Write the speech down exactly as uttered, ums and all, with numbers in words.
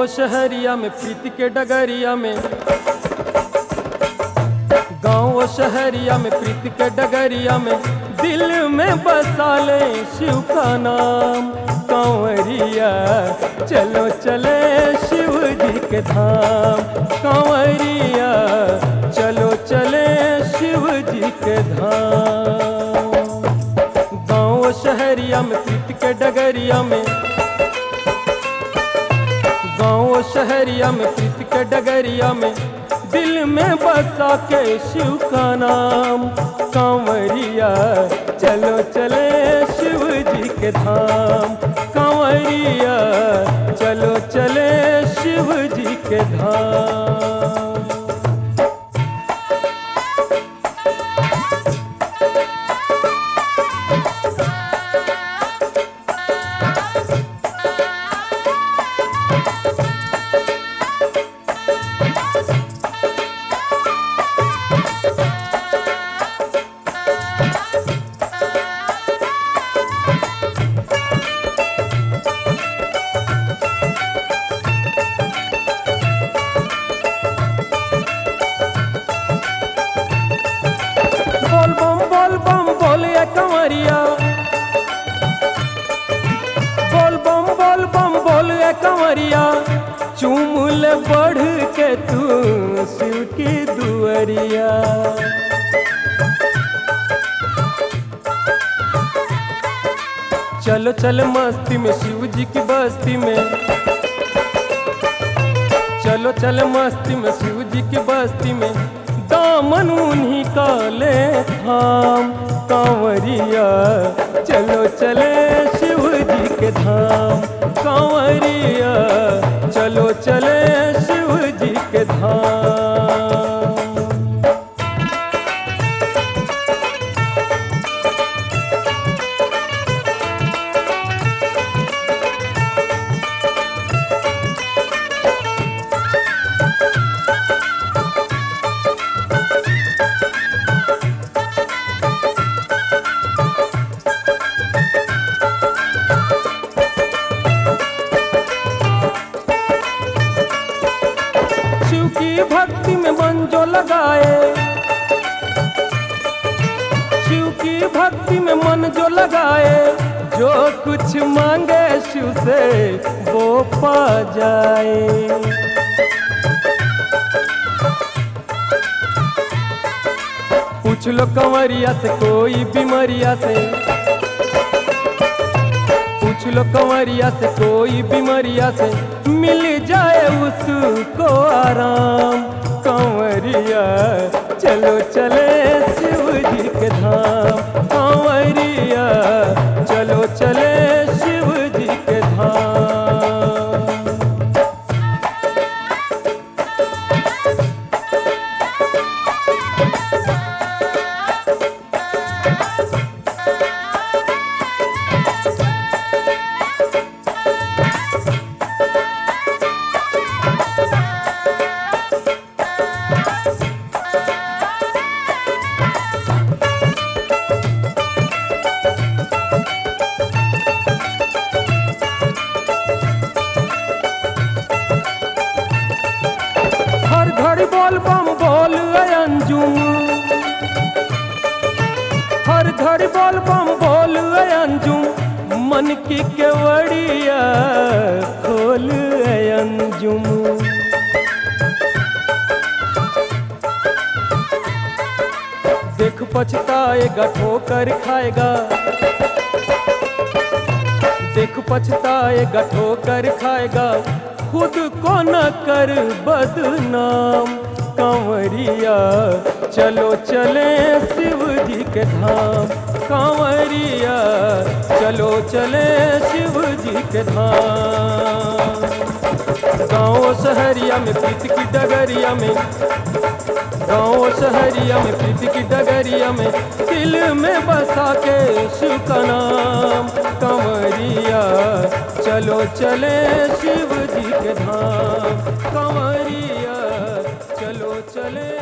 शहरिया में प्रीति के डगरिया में, गाँव शहरिया में प्रीति के डगरिया में, दिल में बसा ले शिव का नाम। कांवरिया चलो चले शिव जी के धाम, कांवरिया चलो चले शिव जी के धाम। गाँव शहरिया में प्रीति के डगरिया में, गाँव शहरिया में प्रीति के डगरिया में, दिल में बसा के शिव का नाम। कांवरिया चलो चले शिव जी के धाम, कांवरिया चलो चले शिव जी के धाम। बोल बम बोल बम बोलिए कंवरिया, बोल बम बोल बम बोलिए कंवरिया, चूम ले बढ़ के तू शिव की दुअरिया। चलो चल मस्ती में शिव जी की बस्ती में, चलो चल मस्ती में शिव जी की बस्ती में, दामन उन्हीं का ले थाम। कांवरिया चलो चले शिव जी के धाम, कांवरिया चलो चले शिव जी के धाम। शिव की भक्ति में मन जो लगाए, शिव की भक्ति में मन जो लगाए, जो कुछ मांगे शिव से वो पा जाए। पूछ लो कंवरिया से कोई बीमारिया से, पूछ लो कंवरिया से कोई बीमारिया से, मिल जाए उसको आराम। कांवरिया चलो चले शिव जी के धाम, कांवरिया चलो चले शिव जी के धाम। हर घड़ी बोल बम बोल अंजुम, हर घड़ी बोल बम बोल अंजुम, मन की केवड़िया खोल अंजुम। देख पछताएगा ठोकर खाएगा, देख पछताएगा ठोकर खाएगा, खुद को न कर बदनाम। कांवरिया चलो चले शिव जी के धाम, कांवरिया चलो चले शिव जी के धाम। गाँव शहरिया में प्रीति की डगरिया में, गाँव शहरिया में प्रीति की डगरिया में, दिल में बसा के शिव का नाम। कांवरिया चलो चले शिव जी के धाम, कांवरिया चलो चले